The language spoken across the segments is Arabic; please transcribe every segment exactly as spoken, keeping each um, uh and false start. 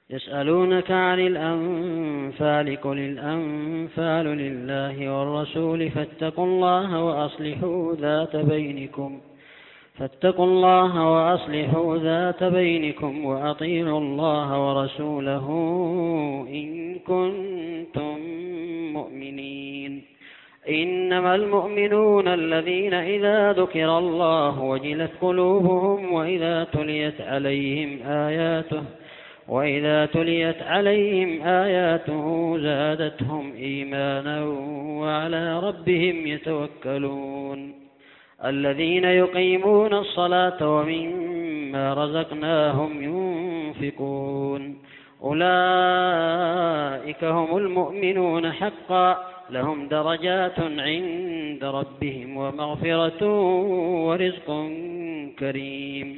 يسألونك عن الأنفال قل الأنفال لله والرسول فاتقوا الله وأصلحوا ذات بينكم فاتقوا الله وأصلحوا ذات بينكم وأطيعوا الله ورسوله إن كنتم مؤمنين. إنما المؤمنون الذين إذا ذكر الله وجلت قلوبهم وإذا تليت عليهم آياته وإذا تليت عليهم آياته زادتهم إيمانا وعلى ربهم يتوكلون. الذين يقيمون الصلاة ومما رزقناهم ينفقون أولئك هم المؤمنون حقا لهم درجات عند ربهم ومغفرة ورزق كريم.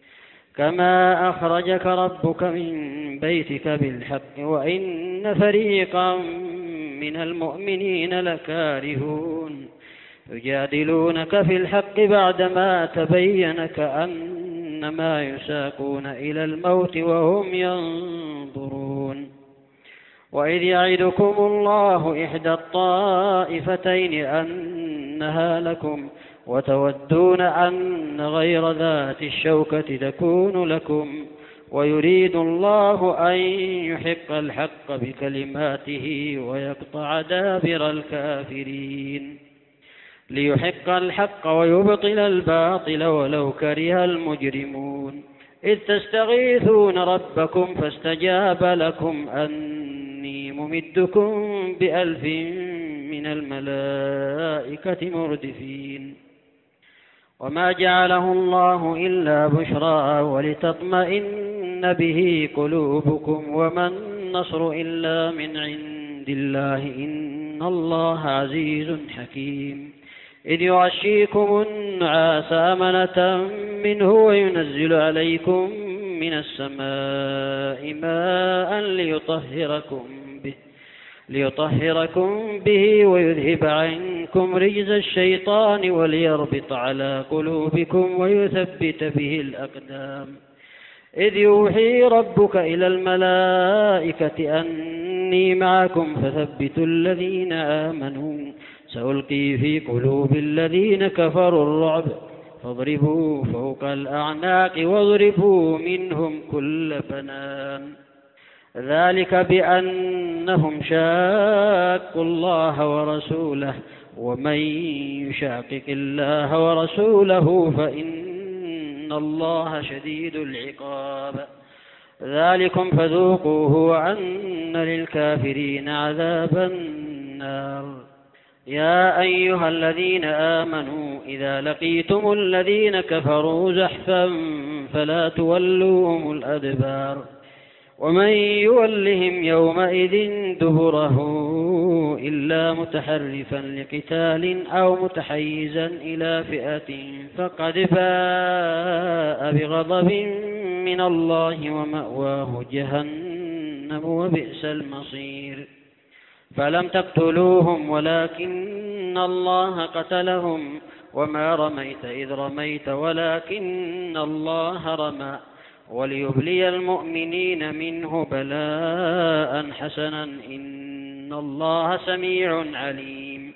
كما أخرجك ربك من بيتك بالحق وإن فريقا من المؤمنين لكارهون يجادلونك في الحق بعدما تبين كأنما يساقون إلى الموت وهم ينظرون. وإذ يعدكم الله إحدى الطائفتين أنها لكم وتودون أن غير ذات الشوكة تكون لكم ويريد الله أن يحق الحق بكلماته ويقطع دابر الكافرين ليحق الحق ويبطل الباطل ولو كره المجرمون. إذ تستغيثون ربكم فاستجاب لكم أني ممدكم بألف من الملائكة مردفين. وما جعله الله إلا بشرى ولتطمئن به قلوبكم وما النصر إلا من عند الله إن الله عزيز حكيم. إذ يغشيكم النعاس أمنة منه وينزل عليكم من السماء ماء ليطهركم به, ليطهركم به ويذهب عنكم رجز الشيطان وليربط على قلوبكم ويثبت به الأقدام. إذ يوحي ربك إلى الملائكة أني معكم فثبتوا الذين آمنوا سألقي في قلوب الذين كفروا الرعب فاضربوا فوق الأعناق واضربوا منهم كل بنان. ذلك بأنهم شاقوا الله ورسوله ومن يشاقق الله ورسوله فإن الله شديد العقاب. ذلكم فذوقوه وأن للكافرين عذاب النار. يا أيها الذين آمنوا إذا لقيتم الذين كفروا زحفا فلا تولوهم الأدبار ومن يولهم يومئذ دبره إلا متحرفا لقتال أو متحيزا إلى فئة فقد باء بغضب من الله ومأواه جهنم وبئس المصير. فلم تقتلوهم ولكن الله قتلهم وما رميت إذ رميت ولكن الله رمى وليبلي المؤمنين منه بلاء حسنا إن الله سميع عليم.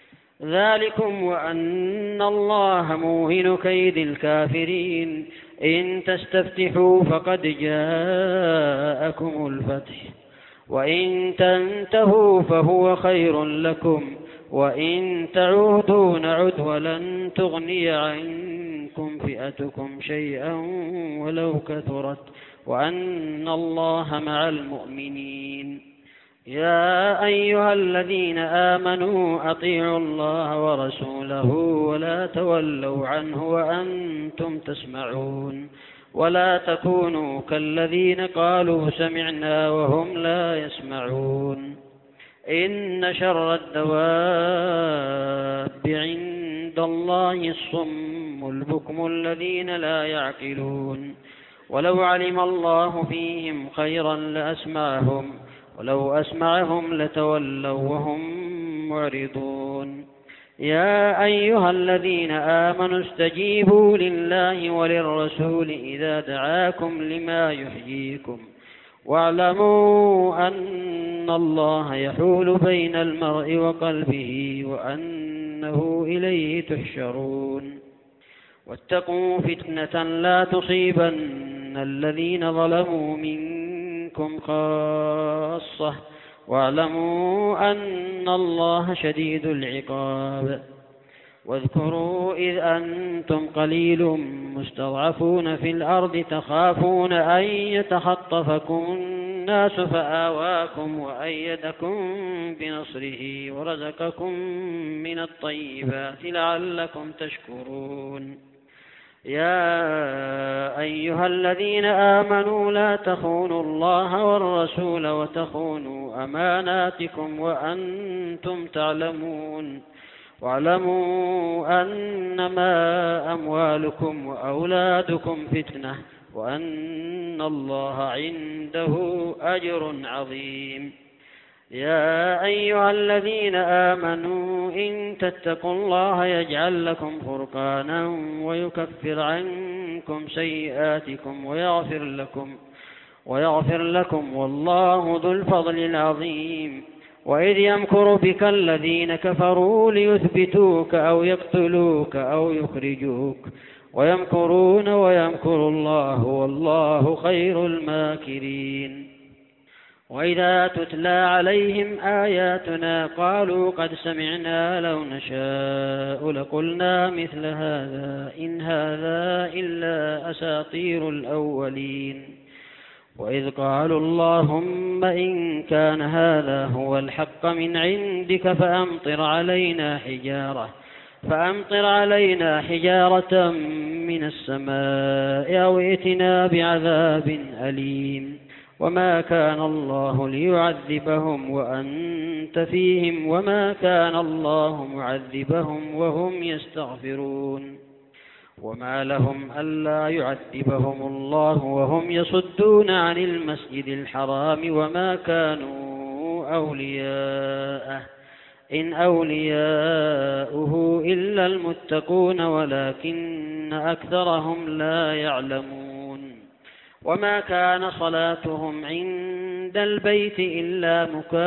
ذلكم وأن الله موهن كيد الكافرين. إن تستفتحوا فقد جاءكم الفتح وإن تنتهوا فهو خير لكم وإن تعودوا نعد ولن تغني عنكم فئتكم شيئا ولو كثرت وأن الله مع المؤمنين. يا أيها الذين آمنوا أطيعوا الله ورسوله ولا تولوا عنه وأنتم تسمعون ولا تكونوا كالذين قالوا سمعنا وهم لا يسمعون. إن شر الدواب عند الله الصم البكم الذين لا يعقلون. ولو علم الله فيهم خيرا لأسمعهم ولو أسمعهم لتولوا وهم معرضون. يا أيها الذين آمنوا استجيبوا لله وللرسول إذا دعاكم لما يحييكم واعلموا أن الله يحول بين المرء وقلبه وأنه إليه تحشرون واتقوا فتنة لا تصيبن الذين ظلموا منكم خاصة واعلموا أن الله شديد العقاب واذكروا إذ أنتم قليل مستضعفون في الأرض تخافون أن يتخطفكم الناس فآواكم وأيدكم بنصره ورزقكم من الطيبات لعلكم تشكرون يا أيها الذين آمنوا لا تخونوا الله والرسول وتخونوا أماناتكم وأنتم تعلمون واعلموا أنما أموالكم وأولادكم فتنة وأن الله عنده أجر عظيم يا أيها الذين آمنوا إن تتقوا الله يجعل لكم فرقانا ويكفر عنكم سيئاتكم ويغفر لكم ويغفر لكم والله ذو الفضل العظيم وإذ يمكر بك الذين كفروا ليثبتوك أو يقتلوك أو يخرجوك ويمكرون ويمكر الله والله خير الماكرين وإذا تتلى عليهم آياتنا قالوا قد سمعنا لو نشاء لقلنا مثل هذا إن هذا إلا أساطير الأولين وإذ قالوا اللهم إن كان هذا هو الحق من عندك فأمطر علينا حجارة فأمطر علينا حجارة من السماء أو ائتنا بعذاب أليم وما كان الله ليعذبهم وأنت فيهم وما كان الله معذبهم وهم يستغفرون وما لهم ألا يعذبهم الله وهم يصدون عن المسجد الحرام وما كانوا أولياءه إن أولياؤه إلا المتقون ولكن أكثرهم لا يعلمون وما كان صلاتهم عند البيت إلا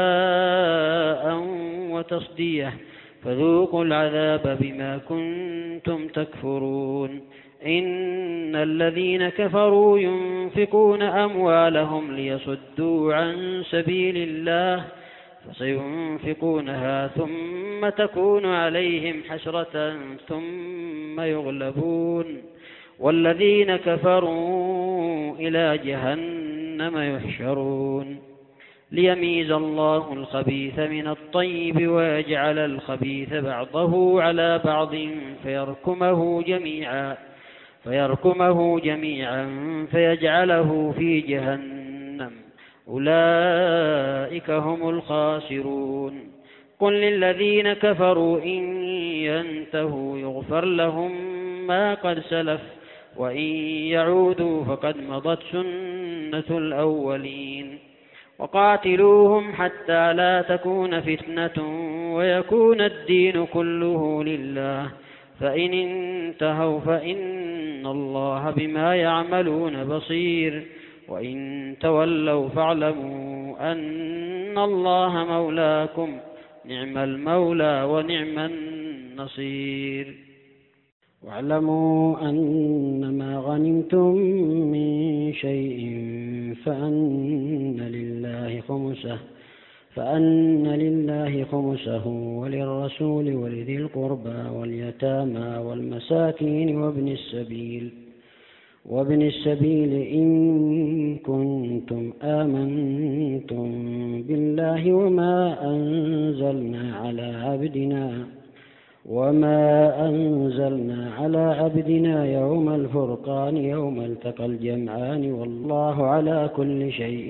مكاء وتصديه فذوقوا العذاب بما كنتم تكفرون إن الذين كفروا ينفقون أموالهم ليصدوا عن سبيل الله فسينفقونها ثم تكون عليهم حسرة ثم يغلبون والذين كفروا إلى جهنم يحشرون ليميز الله الخبيث من الطيب ويجعل الخبيث بعضه على بعض فيركمه جميعا فيركمه جميعا فيجعله في جهنم أولئك هم الخاسرون قل للذين كفروا إن ينتهوا يغفر لهم ما قد سلف وإن يعودوا فقد مضت سنة الأولين وقاتلوهم حتى لا تكون فتنة ويكون الدين كله لله فإن انتهوا فإن الله بما يعملون بصير وإن تولوا فاعلموا أن الله مولاكم نعم المولى ونعم النصير واعلموا أنما غنمتم من شيء فأن لله خمسه فأن لله خمسه وللرسول ولذي القربى واليتامى والمساكين وابن السبيل وابن السبيل إن كنتم آمنتم بالله وما أنزلنا على عبدنا وما أنزلنا على عبدنا يوم الفرقان يوم التقى الجمعان والله على كل شيء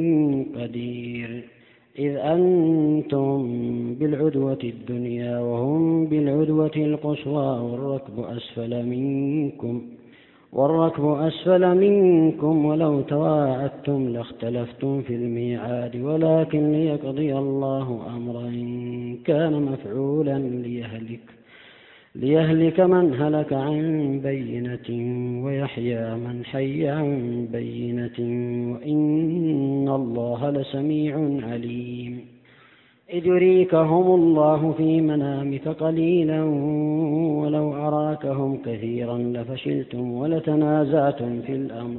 قدير إذ أنتم بالعدوة الدنيا وهم بالعدوة القصوى والركب أسفل منكم والركب أسفل منكم ولو تواعدتم لاختلفتم في الميعاد ولكن ليقضي الله أمرا كان مفعولا ليهلك ليهلك من هلك عن بينة ويحيى من حي عن بينة وإن الله لسميع عليم. إذ يريكهم الله في منامك قليلا ولو أراكهم كثيرا لفشلتم ولتنازعتم في الأمر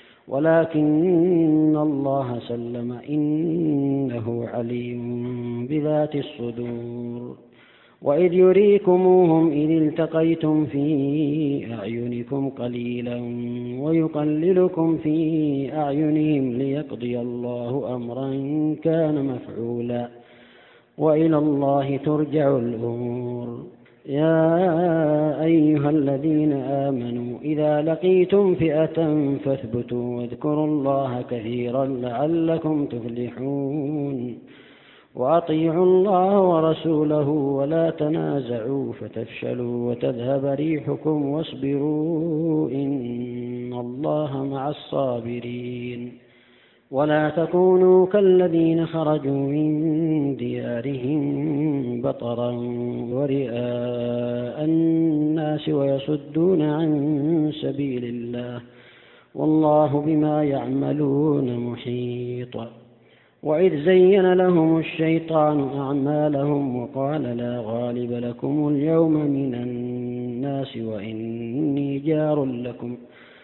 ولكن الله سلم إنه عليم بذات الصدور. وإذ يريكموهم إذ التقيتم في أعينكم قليلا ويقللكم في أعينهم ليقضي الله أمرا كان مفعولا وإلى الله ترجع الأمور. يا أيها الذين آمنوا إذا لقيتم فئة فاثبتوا واذكروا الله كثيرا لعلكم تفلحون. وأطيعوا الله ورسوله ولا تنازعوا فتفشلوا وتذهب ريحكم واصبروا إن الله مع الصابرين. ولا تكونوا كالذين خرجوا من ديارهم بطرا ورئاء الناس ويصدون عن سبيل الله والله بما يعملون محيط. وإذ زين لهم الشيطان أعمالهم وقال لا غالب لكم اليوم من الناس وإني جار لكم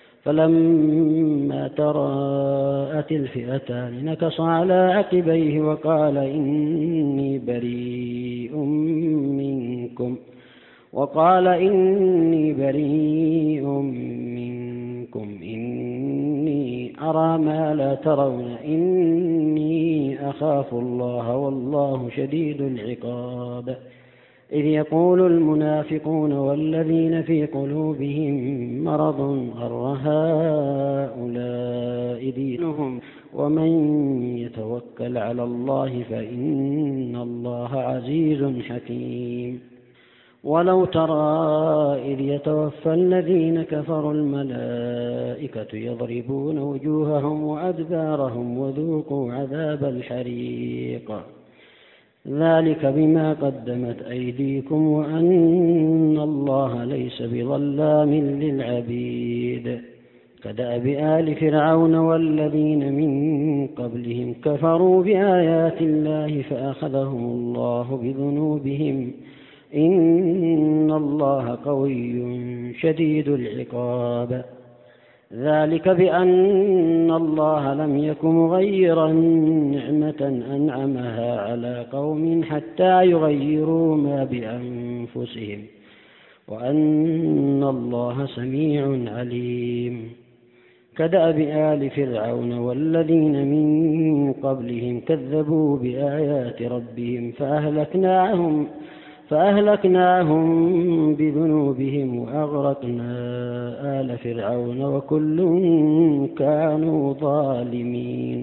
فلما تراءت الفئتان نكص على عقبيه وقال إني بريء منكم وقال إني بريء منكم إني أرى ما لا ترون إني أخاف الله والله شديد العقاب. إذ يقول المنافقون والذين في قلوبهم مرض غر هؤلاء دينهم ومن يتوكل على الله فإن الله عزيز حكيم. ولو ترى إذ يتوفى الذين كفروا الملائكة يضربون وجوههم وأدبارهم وذوقوا عذاب الحريق ذلك بما قدمت أيديكم وأن الله ليس بظلام للعبيد. كدأب آل فرعون والذين من قبلهم كفروا بآيات الله فأخذهم الله بذنوبهم إن الله قوي شديد العقاب. ذلك بأن الله لم يكن مغيرا نعمة أنعمها على قوم حتى يغيروا ما بأنفسهم وأن الله سميع عليم. كدأب آل فرعون والذين من قبلهم كذبوا بآيات ربهم فأهلكناهم فأهلكناهم بذنوبهم وأغرقنا آل فرعون وكل كانوا ظالمين.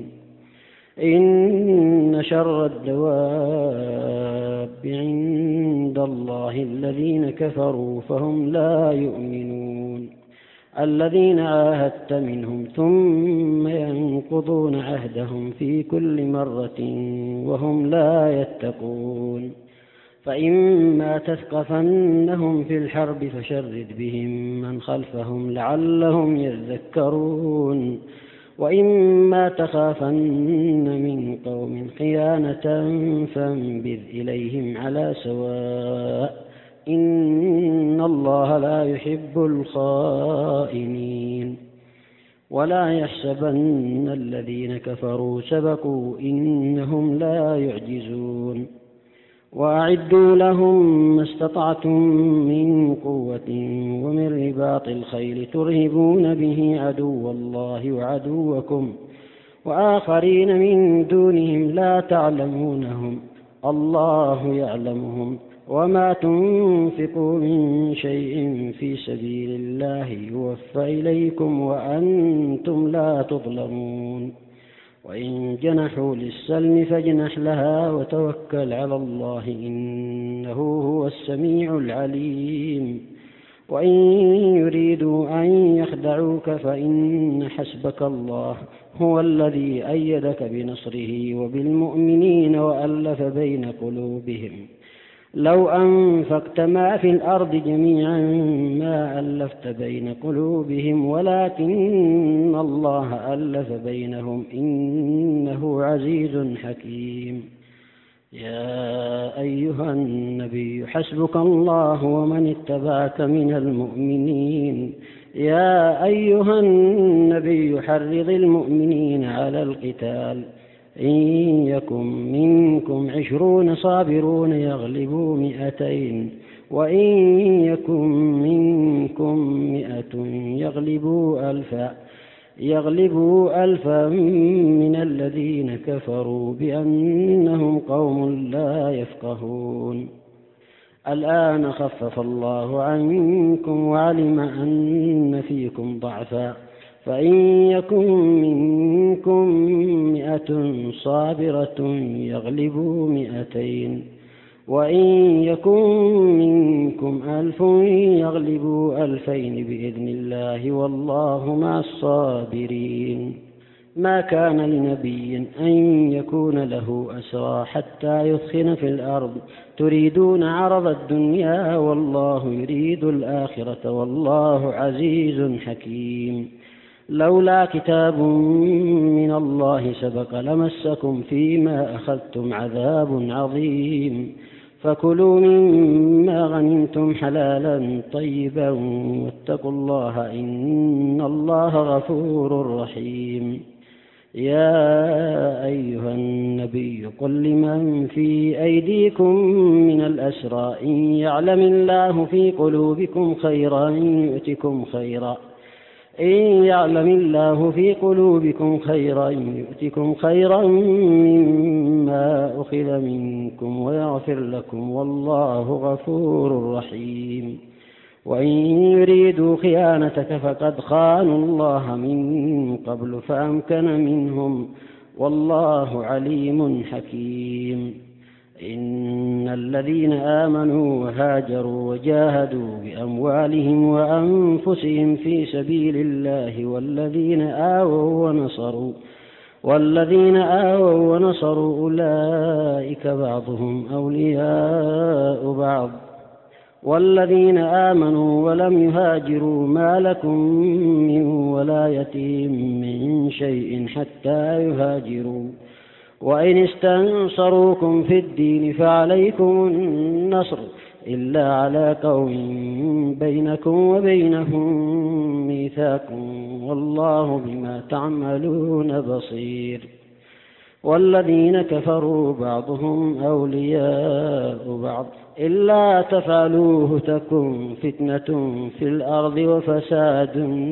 إن شر الدواب عند الله الذين كفروا فهم لا يؤمنون. الذين عاهدت منهم ثم ينقضون عهدهم في كل مرة وهم لا يتقون. فإما تثقفنهم في الحرب فشرد بهم من خلفهم لعلهم يذكرون. وإما تخافن من قوم خيانة فانبذ إليهم على سواء إن الله لا يحب الخائنين. ولا يحسبن الذين كفروا سبقوا إنهم لا يعجزون. وأعدوا لهم ما استطعتم من قوة ومن رباط الخيل ترهبون به عدو الله وعدوكم وآخرين من دونهم لا تعلمونهم الله يعلمهم. وما تنفقوا من شيء في سبيل الله يوفى إليكم وأنتم لا تظلمون. وإن جنحوا للسلم فاجنح لها وتوكل على الله إنه هو السميع العليم. وإن يريدوا أن يخدعوك فإن حسبك الله هو الذي أيدك بنصره وبالمؤمنين وألف بين قلوبهم لو أنفقت ما في الأرض جميعا ما ألفت بين قلوبهم ولكن الله ألف بينهم إنه عزيز حكيم. يا أيها النبي حسبك الله ومن اتبعك من المؤمنين. يا أيها النبي حرض المؤمنين على القتال إن يكن منكم عشرون صابرون يغلبوا مئتين وإن يكن منكم مئة يغلبوا ألفا يغلبوا ألفا من الذين كفروا بأنهم قوم لا يفقهون. الآن خفف الله عنكم وعلم أن فيكم ضعفا فإن يكن منكم مئة صابرة يغلبوا مئتين وإن يكن منكم ألف يغلبوا ألفين بإذن الله والله مع الصابرين. ما كان لنبي أن يكون له أسرى حتى يثخن في الأرض تريدون عرض الدنيا والله يريد الآخرة والله عزيز حكيم. لولا كتاب من الله سبق لمسكم فيما أخذتم عذاب عظيم. فكلوا مما غنمتم حلالا طيبا واتقوا الله إن الله غفور رحيم. يا أيها النبي قل لمن في أيديكم من الأسرى إن يعلم الله في قلوبكم خيرا يؤتكم خيرا إن يعلم الله في قلوبكم خيرا يؤتكم خيرا مما أخذ منكم ويغفر لكم والله غفور رحيم. وإن يريدوا خيانتك فقد خانوا الله من قبل فأمكن منهم والله عليم حكيم. إن الذين آمنوا وهاجروا وجاهدوا بأموالهم وأنفسهم في سبيل الله والذين آووا ونصروا والذين آووا ونصروا أولئك بعضهم أولياء بعض والذين آمنوا ولم يهاجروا ما لكم من ولايتهم من شيء حتى يهاجروا وإن استنصروكم في الدين فعليكم النصر إلا على قوم بينكم وبينهم ميثاق والله بما تعملون بصير. والذين كفروا بعضهم أولياء بعض إلا تفعلوه تكن فتنة في الأرض وفساد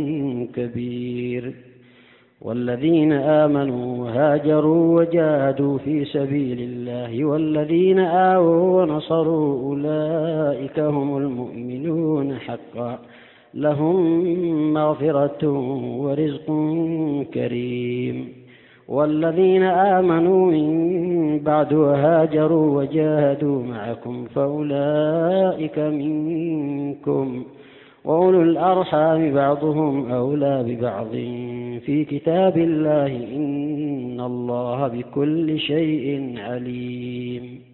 كبير. والذين آمنوا وهاجروا وجاهدوا في سبيل الله والذين آووا ونصروا أولئك هم المؤمنون حقا لهم مغفرة ورزق كريم. والذين آمنوا من بعد وهاجروا وجاهدوا معكم فأولئك منكم وأولو الأرحام بعضهم أولى ببعض في كتاب الله إن الله بكل شيء عليم.